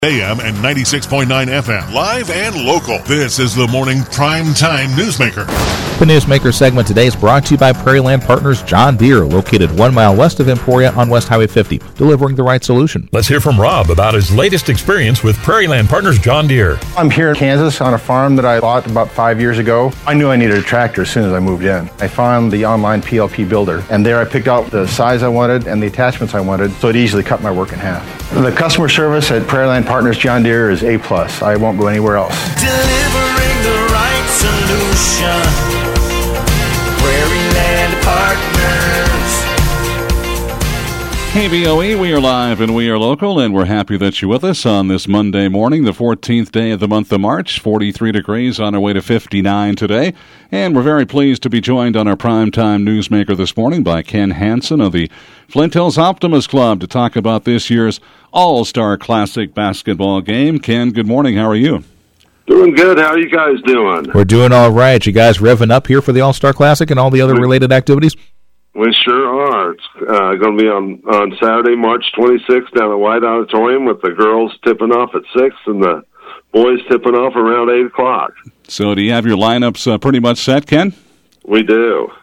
AM and 96.9 FM, live and local. This is the Morning Prime Time Newsmaker. The Newsmaker segment today is brought to you by Prairieland Partners John Deere, located 1 mile west of Emporia on West Highway 50, delivering the right solution. Let's hear from Rob about his latest experience with Prairieland Partners John Deere. I'm here in Kansas on a farm that I bought about 5 years ago. I knew I needed a tractor as soon as I moved in. I found the online PLP builder, and there I picked out the size I wanted and the attachments I wanted, so it easily cut my work in half. The customer service at Prairieland Partners John Deere is A+. I won't go anywhere else. Delivering the right solution. Prairieland Partners. KBOE, we are live and we are local, and we're happy that you're with us on this Monday morning, the 14th day of the month of March, 43 degrees on our way to 59 today. And we're very pleased to be joined on our Primetime Newsmaker this morning by Ken Hansen of the Flint Hills Optimist Club to talk about this year's All-Star Classic basketball game. Ken, good morning. How are you? Doing good. How are you guys doing? We're doing all right. You guys revving up here for the All-Star Classic and all the other related activities? We sure are. It's going to be on Saturday, March 26th down at White Auditorium with the girls tipping off at 6 and the boys tipping off around 8 o'clock. So do you have your lineups pretty much set, Ken? We do.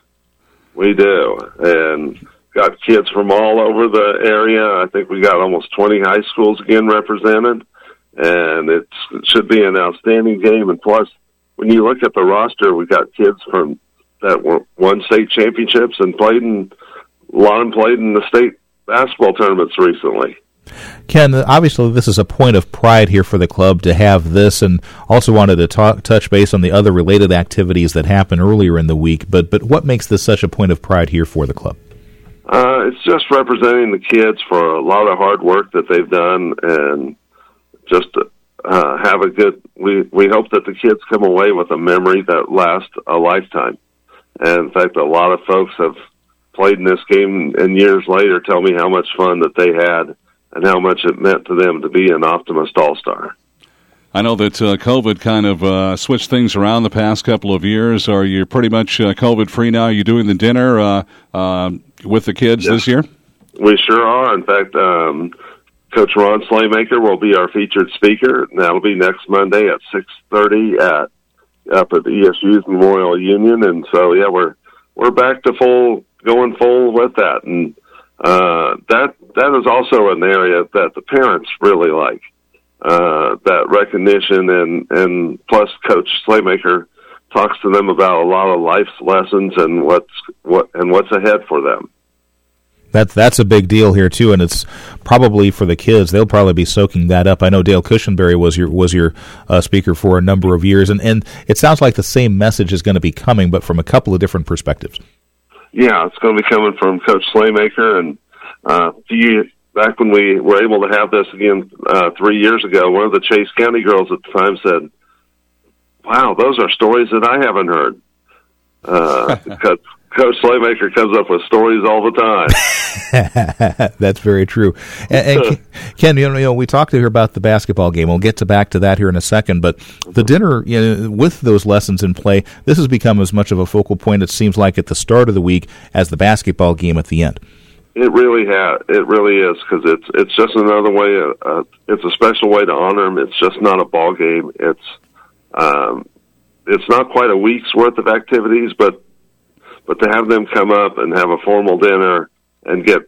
And got kids from all over the area. I think we got almost 20 high schools again represented. And it should be an outstanding game. And plus, when you look at the roster, we got kids from that won state championships and a lot of them played in the state basketball tournaments recently. Ken, obviously this is a point of pride here for the club to have this, and also wanted to touch base on the other related activities that happened earlier in the week. But what makes this such a point of pride here for the club? It's just representing the kids for a lot of hard work that they've done, and just have a good. We hope that the kids come away with a memory that lasts a lifetime. And in fact, a lot of folks have played in this game, and years later tell me how much fun that they had and how much it meant to them to be an Optimist All-Star. I know that COVID kind of switched things around the past couple of years. Are you pretty much COVID-free now? Are you doing the dinner with the kids this year? We sure are. In fact, Coach Ron Slaymaker will be our featured speaker, and that'll be next Monday at 6:30 up at the ESU's Memorial Union. And so, yeah, we're back to going full with that. And that is also an area that the parents really like, that recognition, and plus Coach Slaymaker talks to them about a lot of life's lessons and what's ahead for them. That's a big deal here too, and it's probably for the kids. They'll probably be soaking that up. I know Dale Cushenberry was your speaker for a number of years, and it sounds like the same message is going to be coming, but from a couple of different perspectives. Yeah, it's going to be coming from Coach Slaymaker, and back when we were able to have this again 3 years ago, one of the Chase County girls at the time said, "Wow, those are stories that I haven't heard." Because Coach Slaymaker comes up with stories all the time. That's very true. And Ken, we talked here about the basketball game. We'll get back to that here in a second. But the dinner, with those lessons in play, this has become as much of a focal point, it seems like, at the start of the week as the basketball game at the end. It really has. It really is, because it's just another way. It's a special way to honor them. It's just not a ball game. It's not quite a week's worth of activities, but to have them come up and have a formal dinner and get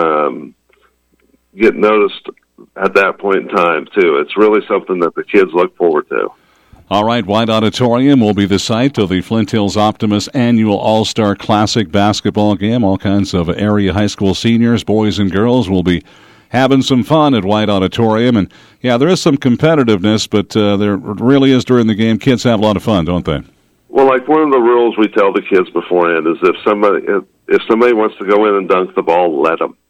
noticed at that point in time too, it's really something that the kids look forward to. All right, White Auditorium will be the site of the Flint Hills Optimist annual All-Star Classic basketball game. All kinds of area high school seniors, boys and girls, will be having some fun at White Auditorium. And, yeah, there is some competitiveness, but there really is during the game. Kids have a lot of fun, don't they? Well, like one of the rules we tell the kids beforehand is if somebody wants to go in and dunk the ball, let them.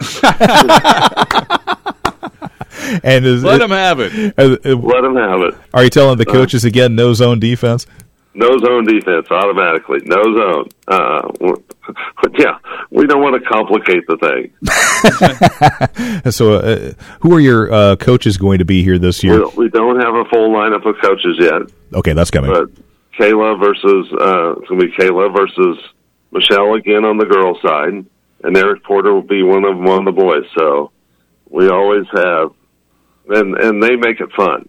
And let them have it. Let them have it. Are you telling the coaches again, no zone defense? No zone defense, automatically. No zone. Yeah, we don't want to complicate the thing. So who are your coaches going to be here this year? We don't have a full lineup of coaches yet. Okay, that's coming. But it's going to be Kayla versus Michelle again on the girls' side, and Eric Porter will be one of the boys. So we always have and they make it fun.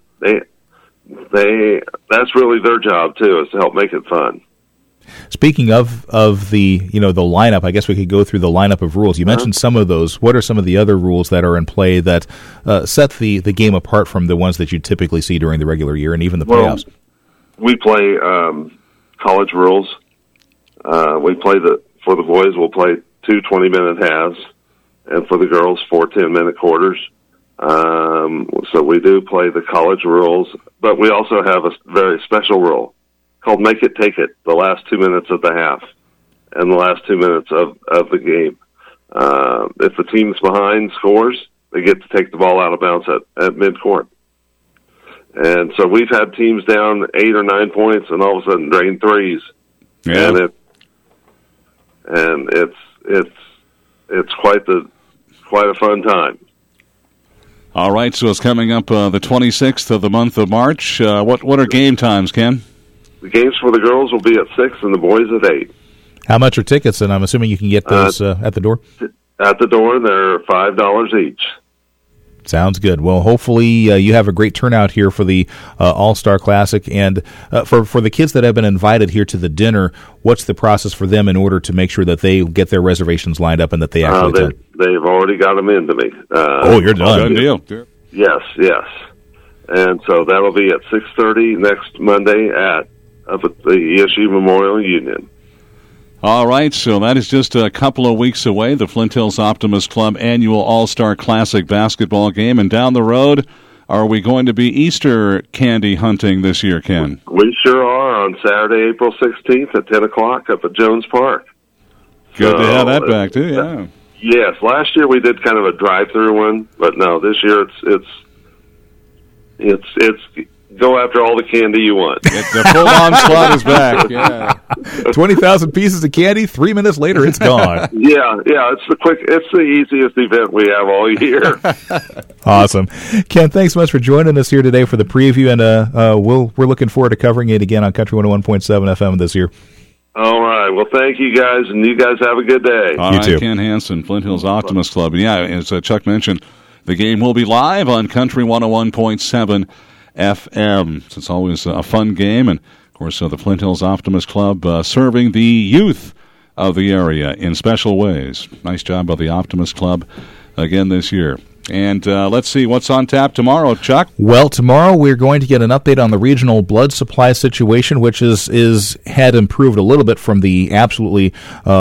That's really their job too, is to help make it fun. Speaking of the the lineup, I guess we could go through the lineup of rules. You mentioned some of those. What are some of the other rules that are in play that set the game apart from the ones that you typically see during the regular year and even the playoffs? We play college rules. We play for the boys, we'll play 2 20-minute halves, and for the girls, 4 10-minute quarters. So we do play the college rules, but we also have a very special rule called Make It, Take It, the last 2 minutes of the half and the last 2 minutes of the game. If the team's behind scores, they get to take the ball out of bounds at midcourt. And so we've had teams down 8 or 9 points and all of a sudden drain threes. Yeah. And it's quite a fun time. All right, so it's coming up the 26th of the month of March. What are game times, Ken? The games for the girls will be at 6 and the boys at 8. How much are tickets? And I'm assuming you can get those at the door? At the door, they're $5 each. Sounds good. Well, hopefully you have a great turnout here for the All-Star Classic. And for the kids that have been invited here to the dinner, what's the process for them in order to make sure that they get their reservations lined up and that they actually attend? They've already got them into me. You're done. Done deal. Yes. And so that'll be at 6:30 next Monday up at the ESU Memorial Union. All right, so that is just a couple of weeks away, the Flint Hills Optimist Club annual All-Star Classic basketball game. And down the road, are we going to be Easter candy hunting this year, Ken? We sure are on Saturday, April 16th at 10 o'clock up at Jones Park. Good to have that back, too, yeah. Yes, last year we did kind of a drive-through one, but no, this year it's go after all the candy you want. The full-on slot is back. Yeah, 20,000 pieces of candy. 3 minutes later, it's gone. Yeah. It's the easiest event we have all year. Awesome, Ken. Thanks so much for joining us here today for the preview, and we're looking forward to covering it again on Country 101.7 FM this year. All right. Well, thank you guys, and you guys have a good day. All right, too. Ken Hansen, Flint Hills Optimist Club. And yeah, as Chuck mentioned, the game will be live on Country 101.7 FM. It's always a fun game, and of course the Flint Hills Optimist Club serving the youth of the area in special ways. Nice job by the Optimist Club again this year. And let's see what's on tap tomorrow, Chuck. Well, tomorrow we're going to get an update on the regional blood supply situation, which had improved a little bit from the absolutely